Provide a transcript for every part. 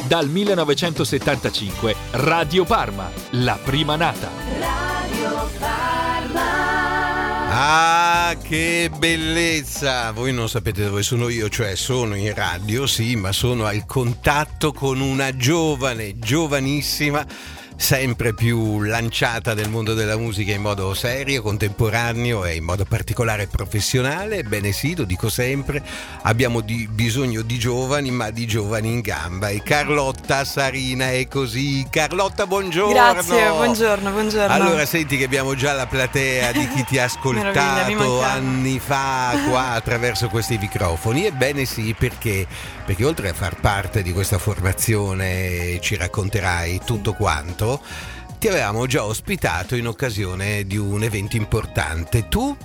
Dal 1975 Radio Parma, la prima nata. Radio Parma. Ah, che bellezza! Voi non sapete dove sono io, cioè sono in radio, sì, ma sono al contatto con una giovane, giovanissima, sempre più lanciata nel mondo della musica in modo serio, contemporaneo e in modo particolare professionale. Ebbene sì, lo dico sempre, abbiamo bisogno di giovani, ma di giovani in gamba. E Carlotta Sarina è così. Carlotta, buongiorno. Grazie, buongiorno. Allora, senti che abbiamo già la platea di chi ti ha ascoltato anni fa qua attraverso questi microfoni. Ebbene sì, perché oltre a far parte di questa formazione, ci racconterai tutto quanto, ti avevamo già ospitato in occasione di un evento importante. Tu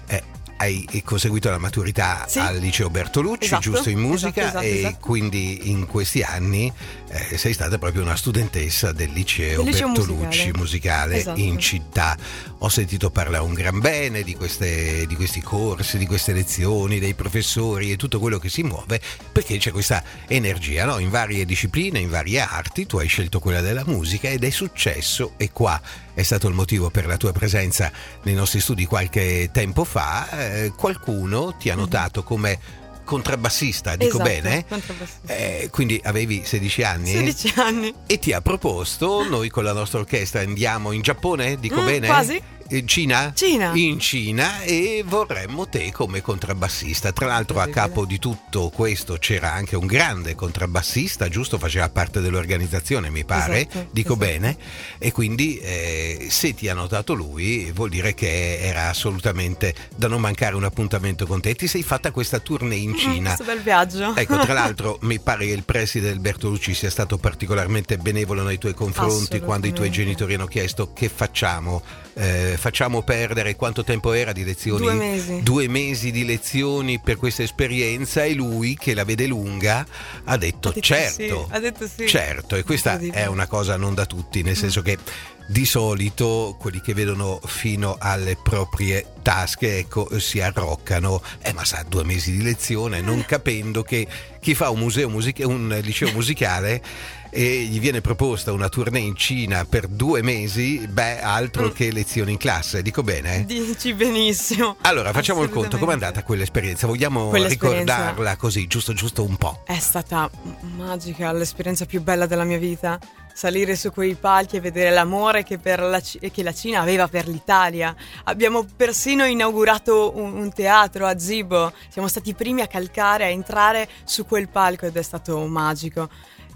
hai conseguito la maturità al liceo Bertolucci, esatto, giusto, in musica, esatto. Quindi in questi anni sei stata proprio una studentessa del liceo Bertolucci musicale esatto. In città. Ho sentito parlare un gran bene di questi corsi, di queste lezioni, dei professori e tutto quello che si muove, perché c'è questa energia, no? In varie discipline, in varie arti. Tu hai scelto quella della musica ed è successo, e qua è stato il motivo per la tua presenza nei nostri studi qualche tempo fa. Qualcuno ti ha notato come contrabbassista, dico bene? Contrabbassista. Quindi avevi 16 anni? 16 anni. E ti ha proposto: noi con la nostra orchestra andiamo in Giappone, dico bene? Quasi. Cina? In Cina, e vorremmo te come contrabbassista. Tra l'altro a capo di tutto questo c'era anche un grande contrabbassista, giusto? Faceva parte dell'organizzazione, mi pare, dico bene. E quindi se ti ha notato lui, vuol dire che era assolutamente da non mancare un appuntamento con te. Ti sei fatta questa tournée in Cina. Questo bel viaggio. Ecco, tra l'altro mi pare che il preside del Bertolucci sia stato particolarmente benevolo nei tuoi confronti quando i tuoi genitori hanno chiesto: che facciamo? Facciamo perdere quanto tempo era di lezioni? 2 mesi. 2 mesi di lezioni per questa esperienza, e lui, che la vede lunga, ha detto certo. Sì. Ha detto sì. Certo, e questa è una cosa non da tutti, nel senso che di solito quelli che vedono fino alle proprie tasche, ecco, si arroccano. Ma sa, 2 mesi di lezione, non capendo che chi fa un liceo musicale e gli viene proposta una tournée in Cina per 2 mesi, altro che lezioni in classe, dico bene? Dici benissimo. Allora, facciamo il conto, com'è andata quell'esperienza? Vogliamo ricordarla così, giusto un po'? È stata magica, l'esperienza più bella della mia vita. Salire su quei palchi e vedere l'amore che la Cina aveva per l'Italia. Abbiamo persino inaugurato un teatro a Zibo. Siamo stati i primi a calcare, a entrare su quel palco, ed è stato magico.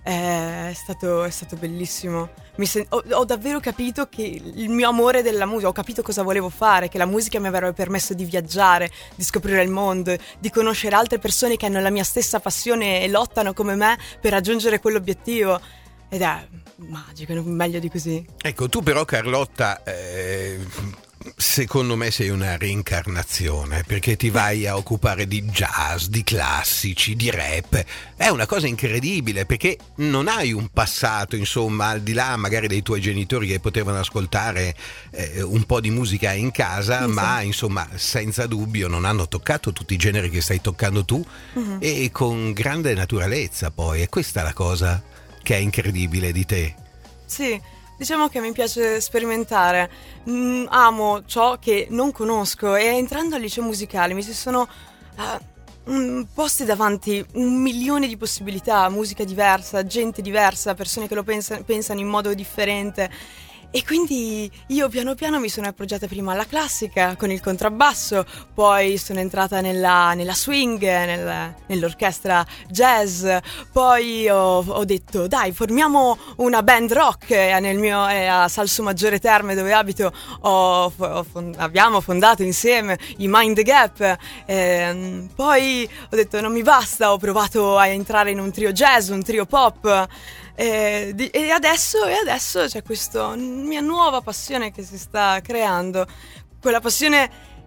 È stato bellissimo. Ho davvero capito che il mio amore della musica, ho capito cosa volevo fare, che la musica mi avrebbe permesso di viaggiare, di scoprire il mondo, di conoscere altre persone che hanno la mia stessa passione e lottano come me per raggiungere quell'obiettivo. Ed è magico, meglio di così. Ecco, tu però, Carlotta, secondo me sei una reincarnazione, perché ti vai a occupare di jazz, di classici, di rap. È una cosa incredibile, perché non hai un passato, insomma, al di là magari dei tuoi genitori che potevano ascoltare un po' di musica in casa, ma insomma, senza dubbio non hanno toccato tutti i generi che stai toccando tu, e con grande naturalezza. Poi è questa la cosa che è incredibile di te. Sì, diciamo che mi piace sperimentare, amo ciò che non conosco, e entrando al liceo musicale mi si sono posti davanti 1.000.000 di possibilità, musica diversa, gente diversa, persone che lo pensano in modo differente. E quindi io piano piano mi sono appoggiata prima alla classica con il contrabbasso, poi sono entrata nella swing, nell'orchestra jazz, poi ho detto dai, formiamo una band rock. A Salso Maggiore Terme, dove abito, abbiamo fondato insieme i Mind the Gap. Poi ho detto non mi basta, ho provato a entrare in un trio jazz, un trio pop. E adesso c'è questa mia nuova passione che si sta creando. Quella passione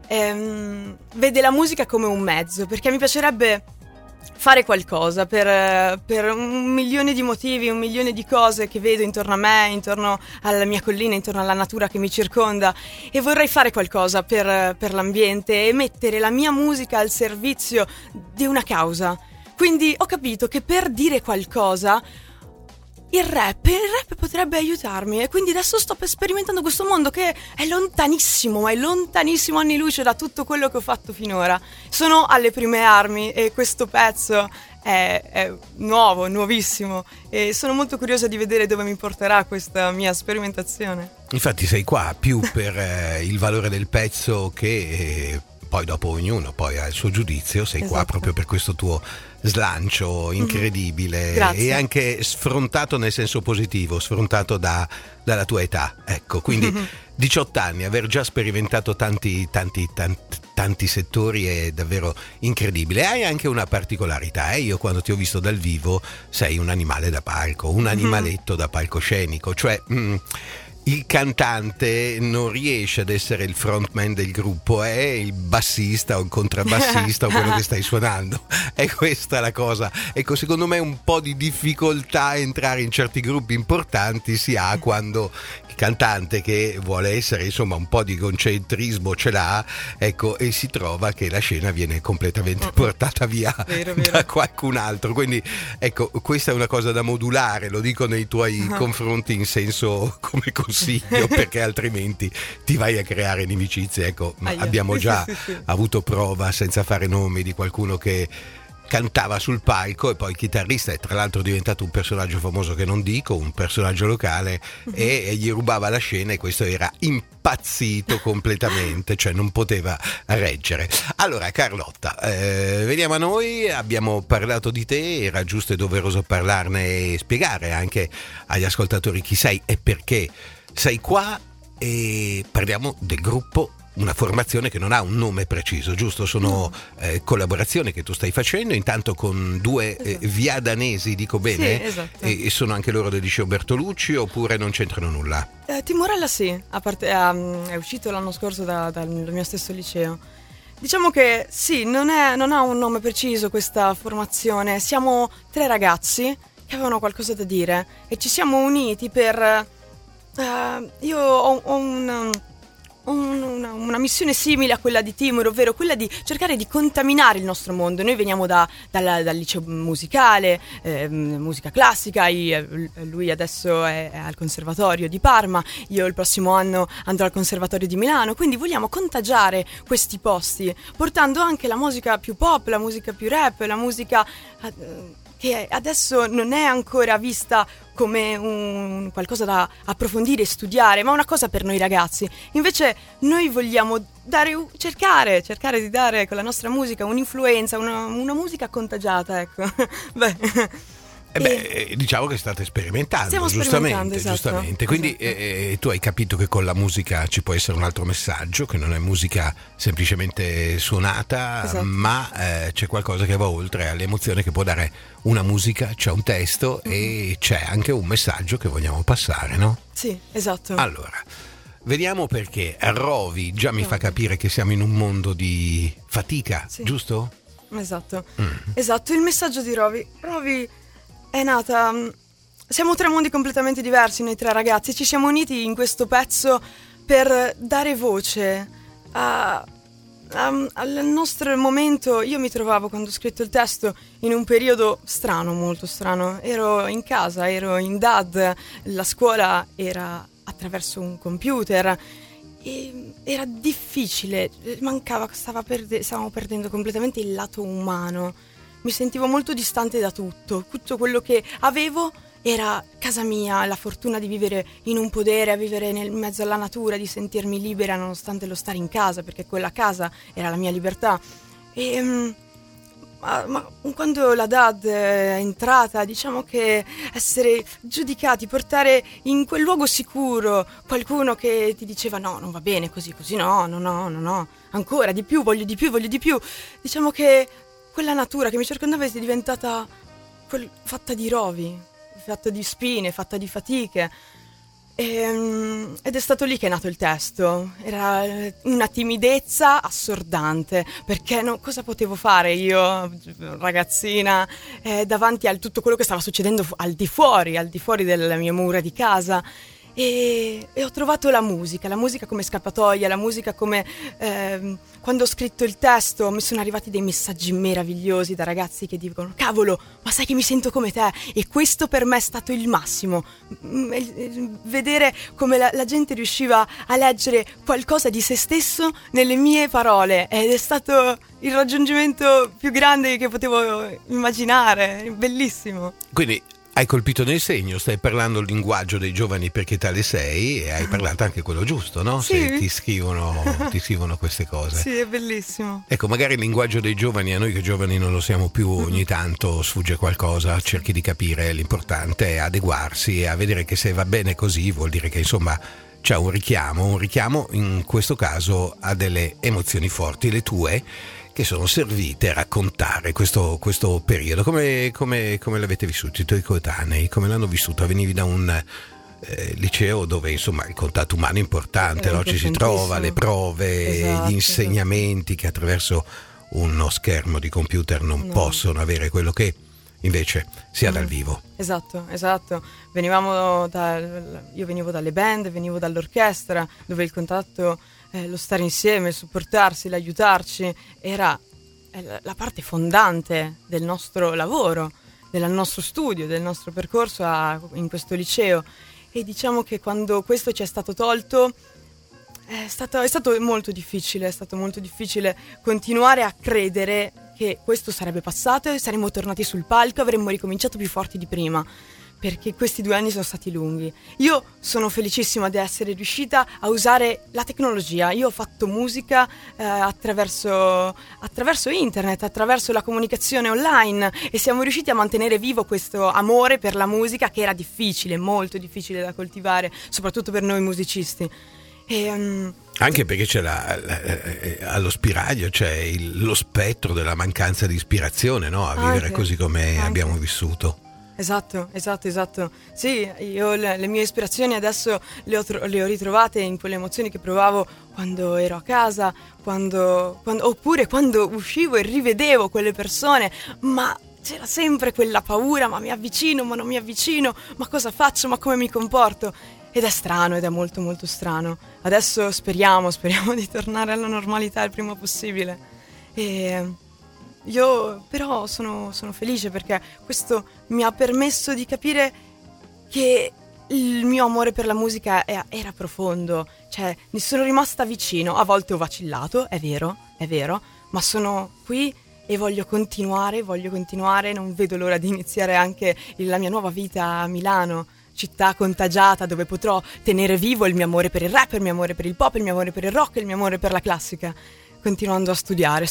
vede la musica come un mezzo, perché mi piacerebbe fare qualcosa per 1.000.000 di motivi, 1.000.000 di cose che vedo intorno a me, intorno alla mia collina, intorno alla natura che mi circonda, e vorrei fare qualcosa per l'ambiente e mettere la mia musica al servizio di una causa. Quindi ho capito che per dire qualcosa il rap potrebbe aiutarmi, e quindi adesso sto sperimentando questo mondo che è lontanissimo, ma è lontanissimo anni luce da tutto quello che ho fatto finora. Sono alle prime armi e questo pezzo è nuovo, nuovissimo, e sono molto curiosa di vedere dove mi porterà questa mia sperimentazione. Infatti sei qua più per il valore del pezzo che poi dopo ognuno poi ha il suo giudizio, sei qua proprio per questo tuo slancio incredibile. Grazie. E anche sfrontato nel senso positivo, sfrontato dalla tua età, ecco, quindi 18 anni, aver già sperimentato tanti settori è davvero incredibile. Hai anche una particolarità, io quando ti ho visto dal vivo sei un animale da palco, un animaletto da palcoscenico, cioè il cantante non riesce ad essere il frontman del gruppo, è il bassista o il contrabbassista o quello che stai suonando. È questa la cosa. Ecco, secondo me un po' di difficoltà a entrare in certi gruppi importanti si ha quando il cantante, che vuole essere insomma un po' di concentrismo ce l'ha, ecco, e si trova che la scena viene completamente portata via vero. da qualcun altro. Quindi ecco, questa è una cosa da modulare, lo dico nei tuoi confronti in senso come consiglio, perché altrimenti ti vai a creare inimicizie. Ecco, ma abbiamo già avuto prova, senza fare nomi, di qualcuno che cantava sul palco e poi chitarrista, e tra l'altro è diventato un personaggio famoso che non dico, un personaggio locale, e gli rubava la scena, e questo era impazzito completamente, cioè non poteva reggere. Allora Carlotta, veniamo a noi, abbiamo parlato di te, era giusto e doveroso parlarne e spiegare anche agli ascoltatori chi sei e perché sei qua, e parliamo del gruppo. Una formazione che non ha un nome preciso, giusto? Sono collaborazioni che tu stai facendo intanto con due viadanesi, dico bene? Sì, esatto. E sono anche loro del liceo Bertolucci, oppure non c'entrano nulla? Timorella sì, a parte, è uscito l'anno scorso dal mio stesso liceo. Diciamo che sì, non ha un nome preciso questa formazione. Siamo 3 ragazzi che avevano qualcosa da dire e ci siamo uniti per... io ho una missione simile a quella di Timur, ovvero quella di cercare di contaminare il nostro mondo. Noi veniamo dal liceo musicale, musica classica, lui adesso è al conservatorio di Parma, io il prossimo anno andrò al conservatorio di Milano, quindi vogliamo contagiare questi posti, portando anche la musica più pop, la musica più rap, la musica che adesso non è ancora vista come un qualcosa da approfondire e studiare, ma una cosa per noi ragazzi. Invece noi vogliamo cercare di dare con la nostra musica un'influenza, una musica contagiata, ecco. Diciamo che state sperimentando, stiamo giustamente, esatto. giustamente. Quindi tu hai capito che con la musica ci può essere un altro messaggio, che non è musica semplicemente suonata, esatto. ma c'è qualcosa che va oltre all'emozione che può dare una musica, c'è un testo e c'è anche un messaggio che vogliamo passare, no? Sì, esatto. Allora, vediamo, perché Rovi già mi fa capire che siamo in un mondo di fatica, sì. Giusto? Esatto. Esatto, il messaggio di Rovi è nata... Siamo 3 mondi completamente diversi, noi 3 ragazzi. Ci siamo uniti in questo pezzo per dare voce al nostro momento. Io mi trovavo, quando ho scritto il testo, in un periodo strano, molto strano. Ero in casa, ero in DAD, la scuola era attraverso un computer. E era difficile, stavamo perdendo completamente il lato umano. Mi sentivo molto distante da tutto quello che avevo era casa mia, la fortuna di vivere in un podere, a vivere nel mezzo alla natura, di sentirmi libera nonostante lo stare in casa, perché quella casa era la mia libertà. Ma quando la DAD è entrata, diciamo che essere giudicati, portare in quel luogo sicuro qualcuno che ti diceva no, non va bene così, no, ancora di più, voglio di più. Diciamo che quella natura che mi circondava è diventata fatta di rovi, fatta di spine, fatta di fatiche. Ed è stato lì che è nato il testo. Era una timidezza assordante, perché cosa potevo fare io, ragazzina, davanti a tutto quello che stava succedendo al di fuori delle mie mura di casa. e ho trovato la musica come scappatoia, la musica come quando ho scritto il testo mi sono arrivati dei messaggi meravigliosi da ragazzi che dicono cavolo, ma sai che mi sento come te, e questo per me è stato il massimo, vedere come la gente riusciva a leggere qualcosa di se stesso nelle mie parole, ed è stato il raggiungimento più grande che potevo immaginare, bellissimo. Quindi hai colpito nel segno, stai parlando il linguaggio dei giovani perché tale sei, e hai parlato anche quello giusto, no? Sì. Se ti scrivono queste cose. Sì, è bellissimo. Ecco, magari il linguaggio dei giovani, a noi che giovani non lo siamo più, ogni tanto sfugge qualcosa, cerchi di capire, l'importante è adeguarsi e a vedere che se va bene così vuol dire che insomma c'è un richiamo in questo caso a delle emozioni forti, le tue, che sono servite a raccontare questo periodo. Come l'avete vissuto i tuoi coetanei? Come l'hanno vissuto? Venivi da un liceo dove insomma il contatto umano è importante, no? Ci si trova, le prove, esatto, gli insegnamenti che attraverso uno schermo di computer non possono avere quello che invece si ha dal vivo. Esatto. Io venivo dalle band, venivo dall'orchestra, dove il contatto, lo stare insieme, il supportarsi, l'aiutarci era la parte fondante del nostro lavoro, del nostro studio, del nostro percorso in questo liceo. E diciamo che quando questo ci è stato tolto è stato molto difficile, continuare a credere che questo sarebbe passato e saremmo tornati sul palco, avremmo ricominciato più forti di prima, perché questi 2 anni sono stati lunghi. Io sono felicissima di essere riuscita a usare la tecnologia. Io ho fatto musica attraverso internet, attraverso la comunicazione online, e siamo riusciti a mantenere vivo questo amore per la musica che era difficile, molto difficile da coltivare, soprattutto per noi musicisti. Anche perché c'è allo spiraglio c'è lo spettro della mancanza di ispirazione, no? A vivere così come abbiamo vissuto. Esatto. Sì, io le mie ispirazioni adesso le ho ritrovate in quelle emozioni che provavo quando ero a casa, oppure quando uscivo e rivedevo quelle persone, ma c'era sempre quella paura, ma mi avvicino, ma non mi avvicino, ma cosa faccio, ma come mi comporto? Ed è strano, ed è molto molto strano. Adesso speriamo di tornare alla normalità il prima possibile. E io però sono felice perché questo mi ha permesso di capire che il mio amore per la musica era profondo. Cioè, mi sono rimasta vicino. A volte ho vacillato, è vero, ma sono qui e voglio continuare, non vedo l'ora di iniziare anche la mia nuova vita a Milano, città contagiata dove potrò tenere vivo il mio amore per il rap, il mio amore per il pop, il mio amore per il rock, il mio amore per la classica, continuando a studiare.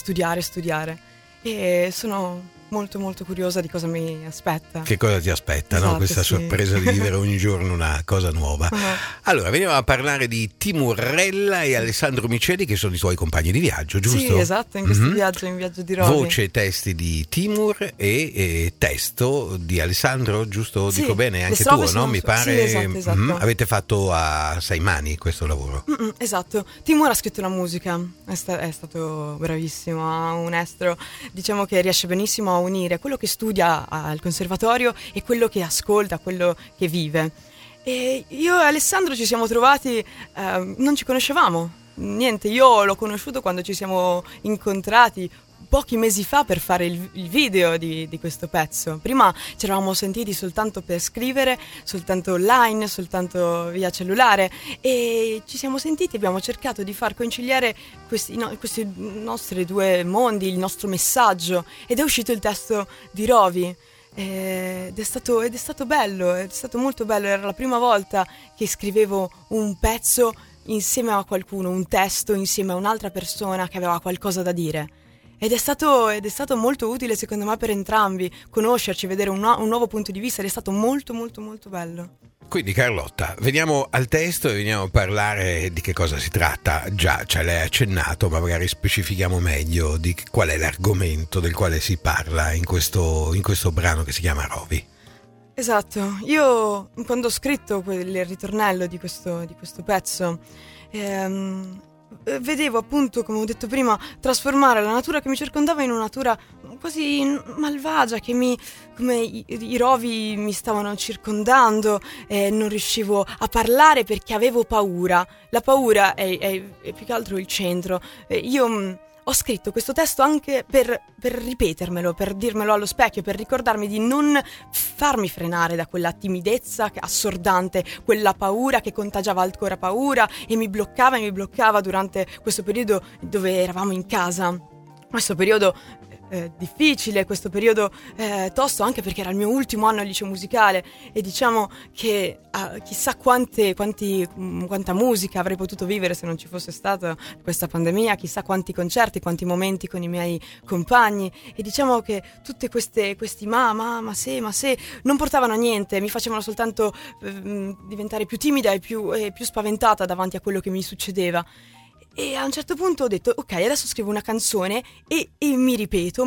E sono molto molto curiosa di cosa mi aspetta. Che cosa ti aspetta, esatto, no? Questa sì. sorpresa di vivere ogni giorno una cosa nuova. Allora, veniamo a parlare di Timurrella e Alessandro Miceli, che sono i tuoi compagni di viaggio, giusto? Sì, esatto, in questo viaggio, in viaggio di Rovi. Voce e testi di Timur e testo di Alessandro, giusto? Sì, Dico bene, anche le tuo, no? Mi pare. Sì, esatto. Avete fatto a 6 mani questo lavoro. Esatto. Timur ha scritto la musica, è stato bravissimo, ha un estro, diciamo che riesce benissimo a unire quello che studia al conservatorio e quello che ascolta, quello che vive. E io e Alessandro ci siamo trovati, non ci conoscevamo, niente, io l'ho conosciuto quando ci siamo incontrati pochi mesi fa per fare il video di questo pezzo. Prima ci eravamo sentiti soltanto per scrivere, soltanto online, soltanto via cellulare, e ci siamo sentiti, abbiamo cercato di far conciliare questi nostri 2 mondi, il nostro messaggio, ed è uscito il testo di Rovi. Ed è stato bello, è stato molto bello. Era la prima volta che scrivevo un pezzo insieme a qualcuno, un testo insieme a un'altra persona che aveva qualcosa da dire. Ed è stato molto utile secondo me per entrambi, conoscerci, vedere un nuovo punto di vista, ed è stato molto molto molto bello. Quindi Carlotta, veniamo al testo e veniamo a parlare di che cosa si tratta. Già ce l'hai accennato, ma magari specifichiamo meglio di qual è l'argomento del quale si parla in questo brano che si chiama Rovi. Esatto, io quando ho scritto il ritornello di questo pezzo vedevo appunto, come ho detto prima, trasformare la natura che mi circondava in una natura quasi malvagia, come i rovi mi stavano circondando, non riuscivo a parlare perché avevo paura. La paura è più che altro il centro. Io ho scritto questo testo anche per ripetermelo, per dirmelo allo specchio, per ricordarmi di non farmi frenare da quella timidezza assordante, quella paura che contagiava ancora paura e mi bloccava durante questo periodo dove eravamo in casa. Questo periodo difficile, questo periodo tosto, anche perché era il mio ultimo anno al liceo musicale e diciamo che chissà quanta musica avrei potuto vivere se non ci fosse stata questa pandemia, chissà quanti concerti, quanti momenti con i miei compagni, e diciamo che tutte questi ma se non portavano a niente, mi facevano soltanto diventare più timida e più spaventata davanti a quello che mi succedeva. E a un certo punto ho detto ok, adesso scrivo una canzone e mi ripeto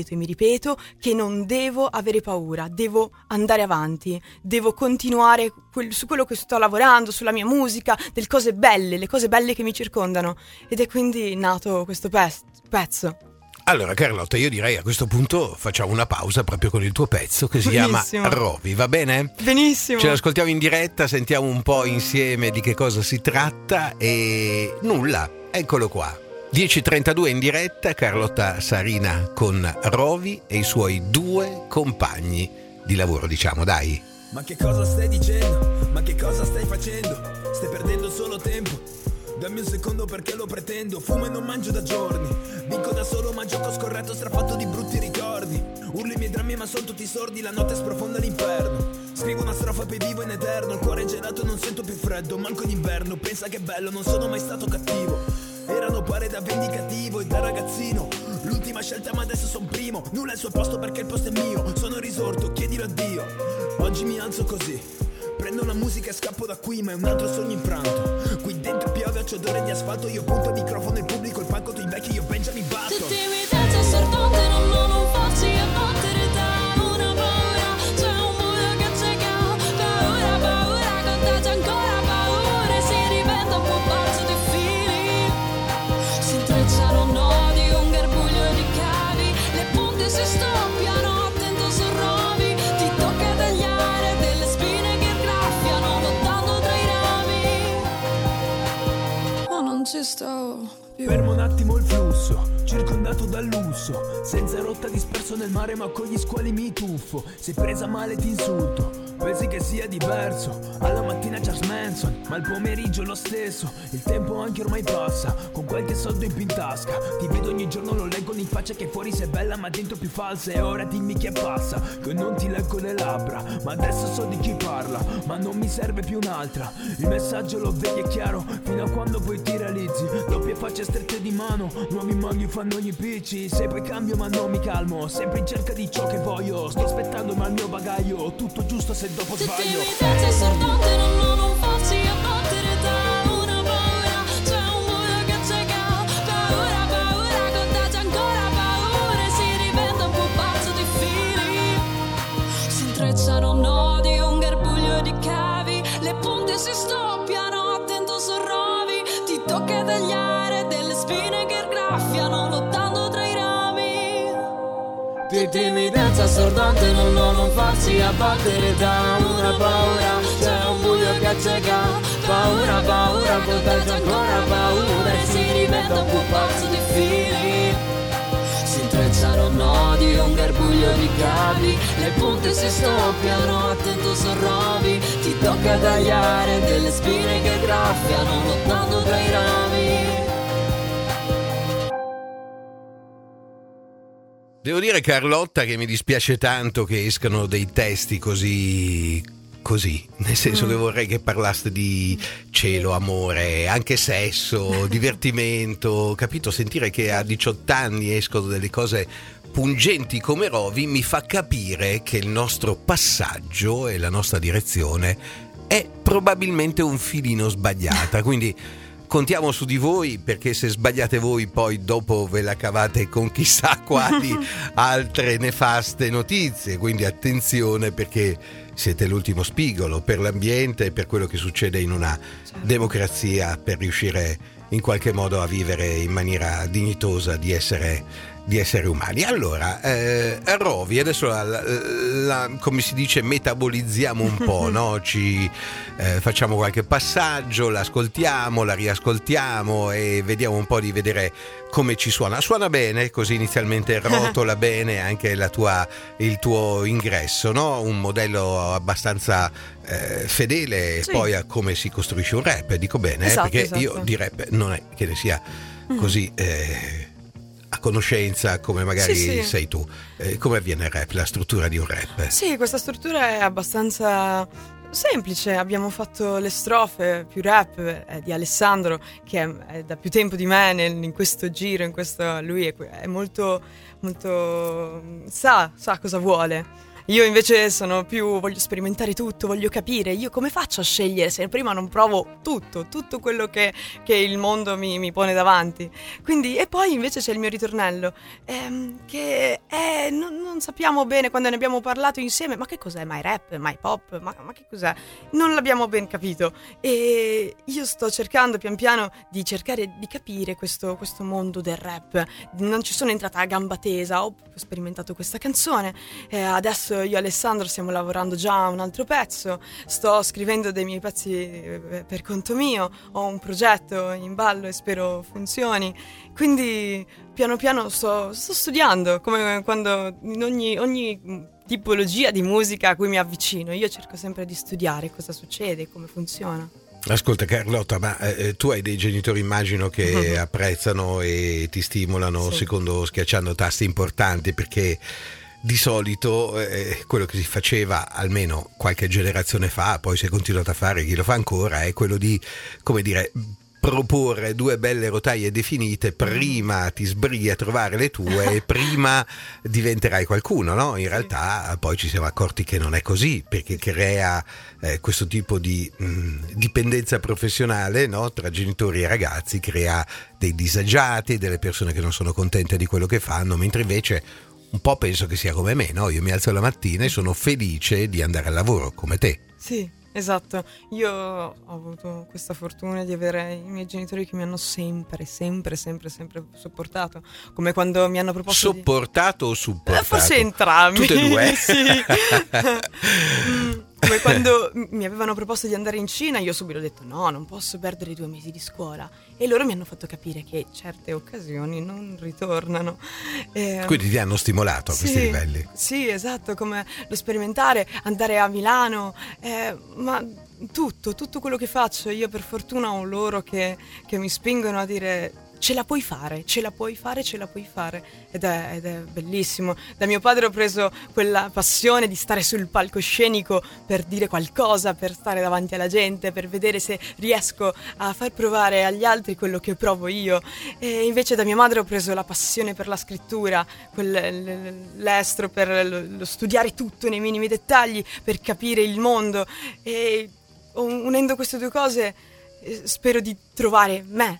che non devo avere paura, devo andare avanti, devo continuare su quello che sto lavorando, sulla mia musica, le cose belle che mi circondano, ed è quindi nato questo pezzo. Allora Carlotta, io direi a questo punto facciamo una pausa proprio con il tuo pezzo che si chiama Rovi, va bene? Benissimo. Ce l'ascoltiamo in diretta, sentiamo un po' insieme di che cosa si tratta e nulla, eccolo qua. 10:32 in diretta, Carlotta Sarina con Rovi e i suoi 2 compagni di lavoro, diciamo, dai. Ma che cosa stai dicendo? Ma che cosa stai facendo? Stai perdendo solo tempo. Dammi un secondo perché lo pretendo. Fumo e non mangio da giorni. Vinco da solo ma gioco scorretto, strafatto di brutti ricordi. Urli i miei drammi ma sono tutti sordi. La notte sprofonda l'inferno. Scrivo una strofa poi vivo in eterno. Il cuore è gelato, non sento più freddo. Manco d'inverno, pensa che bello, non sono mai stato cattivo. Erano pare da vendicativo e da ragazzino. L'ultima scelta ma adesso son primo. Nulla è il suo posto perché il posto è mio. Sono risorto, chiedilo a Dio. Oggi mi alzo così. Prendo la musica e scappo da qui, ma è un altro sogno infranto. Qui dentro piove, c'è odore di asfalto. Io punto il microfono, il pubblico, il palco, tu invecchi, io Benjamin Button. Se timidezza assordante, non farsi abbattere da una paura. C'è un buio che cieca, paura, contagia ancora paura. E si diventa un po' pazzo di fili. Si intrecciano nodi, un garbuglio di cavi. Le punte si stoppiano, attento su rovi. Ti tocca tagliare delle spine che graffiano, lottando tra i rami. Ma non ci sto più. Fermo un attimo il flusso, circondato dal lusso, senza rotta disperso nel mare ma con gli squali mi tuffo. Sei presa male ti insulto, pensi che sia diverso. Alla mattina Charles Manson, ma il pomeriggio lo stesso. Il tempo anche ormai passa, con qualche soldo in più in tasca. Ti vedo ogni giorno, lo leggo in faccia che fuori sei bella ma dentro più falsa. E ora dimmi che passa, che non ti leggo le labbra. Ma adesso so di chi parla, ma non mi serve più un'altra. Il messaggio lo vedi è chiaro, fino a quando poi ti realizzi. Doppie facce strette di mano, nuovi maghi fanno ogni picci. Se poi cambio ma non mi calmo, sempre in cerca di ciò che voglio. Sto aspettando ma il mio bagaglio, tutto giusto se dopo sbaglio. Se timidezza assordante, non farsi abbattere da una paura. C'è un buio che cieca, paura, contagia ancora paura. E si diventa un po' pazzo di fili. Si intrecciano nodi, un garbuglio di cavi. Le punte si stoppiano, attento su rovi. Ti tocca tagliare delle spine che graffiano, lottando tra i rami. Di timidezza assordante, non farsi abbattere da una paura. C'è un buio che cieca, paura, contagia ancora paura. E si diventa un po' pazzo di fili. Si intrecciano nodi, un garbuglio di cavi. Le punte si stoppiano, attento su rovi. Ti tocca tagliare delle spine che graffiano, lottando tra i rami. Devo dire Carlotta che mi dispiace tanto che escano dei testi così, nel senso che vorrei che parlaste di cielo, amore, anche sesso, divertimento, capito? Sentire che a 18 anni escono delle cose pungenti come Rovi mi fa capire che il nostro passaggio e la nostra direzione è probabilmente un filino sbagliata, quindi contiamo su di voi, perché se sbagliate voi poi dopo ve la cavate con chissà quali altre nefaste notizie, quindi attenzione, perché siete l'ultimo spigolo per l'ambiente e per quello che succede in una democrazia, per riuscire in qualche modo a vivere in maniera dignitosa di essere umani. Allora, Rovi, adesso come si dice, metabolizziamo un po', no? Ci facciamo qualche passaggio, l'ascoltiamo, la riascoltiamo e vediamo un po' di vedere come ci suona. Suona bene, così inizialmente rotola bene anche il tuo ingresso, no? Un modello abbastanza fedele, sì. Poi a come si costruisce un rap, dico bene, esatto, perché esatto. io di rap non è che ne sia così a conoscenza come magari sì. sei tu. Come avviene il rap, la struttura di un rap? Sì, questa struttura è abbastanza semplice. Abbiamo fatto le strofe più rap di Alessandro, che è da più tempo di me in questo giro, lui è molto sa cosa vuole. Io invece voglio sperimentare tutto, voglio capire, io come faccio a scegliere se prima non provo tutto quello che il mondo mi pone davanti. Quindi, e poi invece c'è il mio ritornello, che non sappiamo bene, quando ne abbiamo parlato insieme, ma che cos'è mai rap, mai pop, ma che cos'è? Non l'abbiamo ben capito e io sto cercando pian piano di cercare di capire questo mondo del rap. Non ci sono entrata a gamba tesa, ho sperimentato questa canzone, adesso io e Alessandro stiamo lavorando già a un altro pezzo, sto scrivendo dei miei pezzi per conto mio, ho un progetto in ballo e spero funzioni, quindi piano piano sto studiando, come quando in ogni tipologia di musica a cui mi avvicino, io cerco sempre di studiare cosa succede, come funziona. Ascolta Carlotta, ma tu hai dei genitori, immagino, che apprezzano e ti stimolano, sì, secondo schiacciando tasti importanti, perché di solito quello che si faceva almeno qualche generazione fa, poi si è continuato a fare, chi lo fa ancora, è quello di, come dire, proporre due belle rotaie definite, prima ti sbrighi a trovare le tue e prima diventerai qualcuno, no? In realtà poi ci siamo accorti che non è così, perché crea questo tipo di dipendenza professionale, no? Tra genitori e ragazzi, crea dei disagiati, delle persone che non sono contente di quello che fanno, mentre invece un po' penso che sia come me, no? Io mi alzo la mattina e sono felice di andare al lavoro, come te. Sì, esatto. Io ho avuto questa fortuna di avere i miei genitori che mi hanno sempre supportato. Come quando mi hanno proposto Sopportato o supportato? Forse entrambi. Tutte e due? Sì. Come quando mi avevano proposto di andare in Cina, io subito ho detto no, non posso perdere i 2 mesi di scuola. E loro mi hanno fatto capire che certe occasioni non ritornano. Quindi ti hanno stimolato a questi livelli. Sì, esatto, come lo sperimentare, andare a Milano, ma tutto quello che faccio, io per fortuna ho loro che mi spingono a dire ce la puoi fare ed è bellissimo. Da mio padre ho preso quella passione di stare sul palcoscenico per dire qualcosa, per stare davanti alla gente, per vedere se riesco a far provare agli altri quello che provo io, e invece da mia madre ho preso la passione per la scrittura, l'estro, per lo studiare tutto nei minimi dettagli, per capire il mondo, e unendo queste due cose spero di trovare me.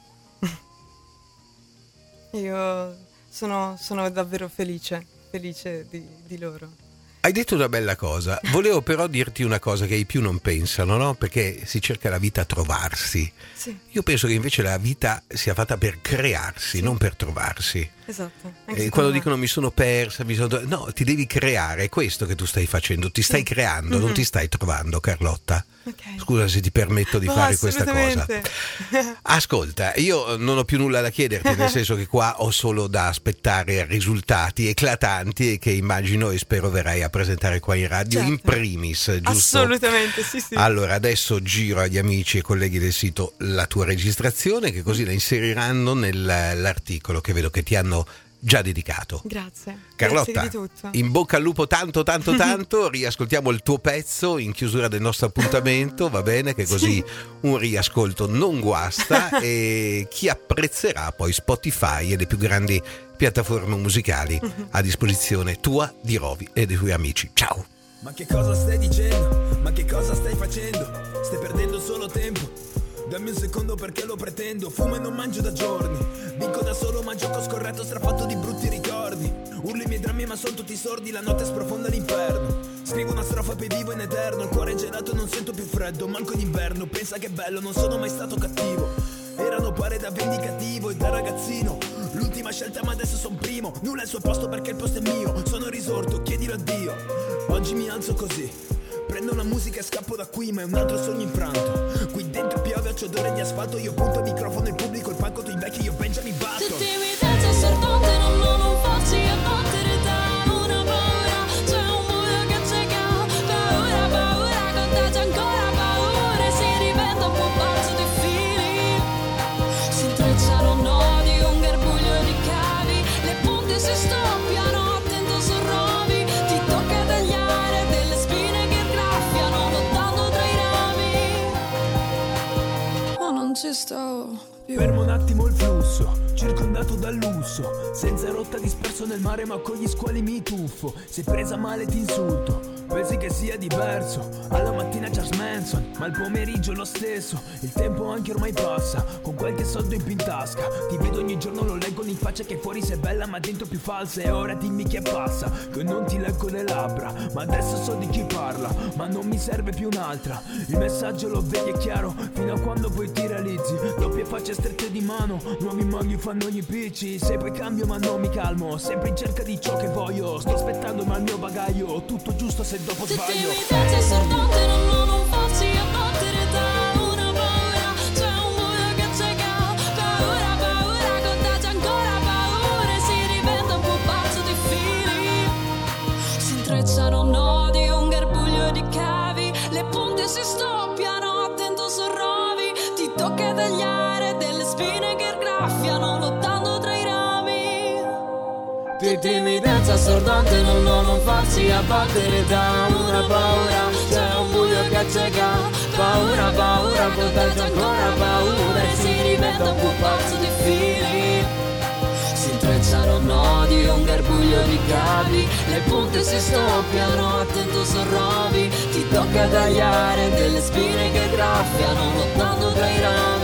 Io sono davvero felice di loro. Hai detto una bella cosa, volevo però dirti una cosa che i più non pensano, no? Perché si cerca la vita a trovarsi. Sì. Io penso che invece la vita sia fatta per crearsi, non per trovarsi. Esatto. Quando dicono mi sono persa, no, ti devi creare, è questo che tu stai facendo, ti stai creando, non ti stai trovando, Carlotta. Okay. Scusa se ti permetto di fare questa cosa. Ascolta, io non ho più nulla da chiederti, nel senso che qua ho solo da aspettare risultati eclatanti e che immagino e spero verrai a presentare qua in radio, in primis, giusto? Assolutamente, sì. Allora adesso giro agli amici e colleghi del sito la tua registrazione, che così la inseriranno nell'articolo che vedo che ti hanno già dedicato. Grazie. Carlotta, grazie di tutto. In bocca al lupo tanto, riascoltiamo il tuo pezzo in chiusura del nostro appuntamento, va bene? Che così un riascolto non guasta e chi apprezzerà poi Spotify e le più grandi piattaforme musicali a disposizione tua, di Rovi e dei tuoi amici. Ciao! Ma che cosa stai dicendo? Ma che cosa stai facendo? Stai perdendo solo tempo. Dammi un secondo perché lo pretendo. Fumo e non mangio da giorni. Vinco da solo ma gioco scorretto, strafatto di brutti ricordi. Urlo i miei drammi ma sono tutti sordi, la notte sprofonda l'inferno. Scrivo una strofa poi vivo in eterno, il cuore è gelato non sento più freddo, manco d'inverno. Pensa che bello, non sono mai stato cattivo. Erano pare da vendicativo e da ragazzino l'ultima scelta ma adesso son primo. Nulla è il suo posto perché il posto è mio. Sono risorto, chiedilo a Dio. Oggi mi alzo così, prendo una musica e scappo da qui, ma è un altro sogno infranto. Qui dentro piove, c'è odore di asfalto. Io punto il microfono, il pubblico, il palco, tu invecchi, io Benjamin Button. Se timidezza assordante, non farsi abbattere da una paura. C'è un buio che cieca, paura, paura, contagia ancora paura. E si diventa un po' pazzo di fili. Si intrecciano nodi, un garbuglio di cavi. Le punte si stoppiano, attento su rovi. Ti tocca tagliare delle spine che graffiano, lottando tra i rami. Ma non ci sto più. Fermo un attimo il flusso, circondato dal lusso, senza rotta disperso nel mare ma con gli squali mi tuffo. Se presa male ti insulto, pensi che sia diverso. Alla mattina Charles Manson, ma il pomeriggio lo stesso. Il tempo anche ormai passa, con qualche soldo in più in tasca. Ti vedo ogni giorno, lo leggo in faccia che fuori sei bella ma dentro più falsa. E ora dimmi che passa, che non ti leggo le labbra. Ma adesso so di chi parla, ma non mi serve più un'altra. Il messaggio lo vedi è chiaro, fino a quando poi ti realizzi. Doppie facce strette di mano, nuovi maghi fanno gli picci. Se poi cambio ma non mi calmo, sempre in cerca di ciò che voglio. Sto aspettando ma il mio bagaglio, tutto giusto se dopo Se sbaglio. timidezza assordante, non farsi abbattere da una paura. C'è un buio che cieca, paura, paura, contagia ancora paura. E si diventa un po' pazzo di fili. Si intrecciano nodi, un garbuglio di cavi. Le punte si stoppiano, attento su rovi. Ti tocca tagliare delle spine che graffiano, lottando tra i rami. Di timidezza assordante, non farsi abbattere da una paura. C'è un buio che cieca, paura, paura, contagia ancora paura. E si diventa un pupazzo di fili. Si intrecciano nodi, un garbuglio di cavi. Le punte si stoppiano, attento su rovi. Ti tocca tagliare delle spine che graffiano, lottando tra i rami.